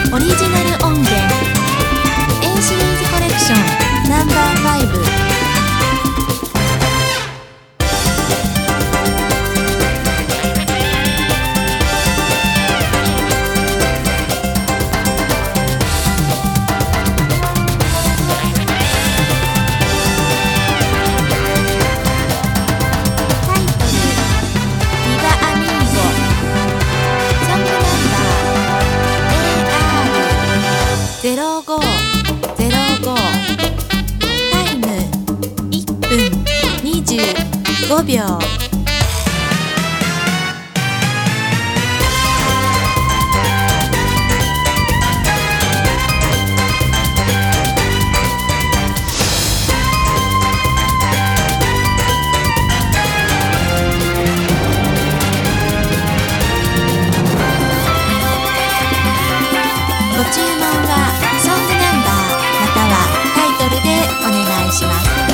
オリジナル音源 A シリーズコレクションナンバー5。0505タイム1分25秒。ご注文はソングナンバーまたはタイトルでお願いします。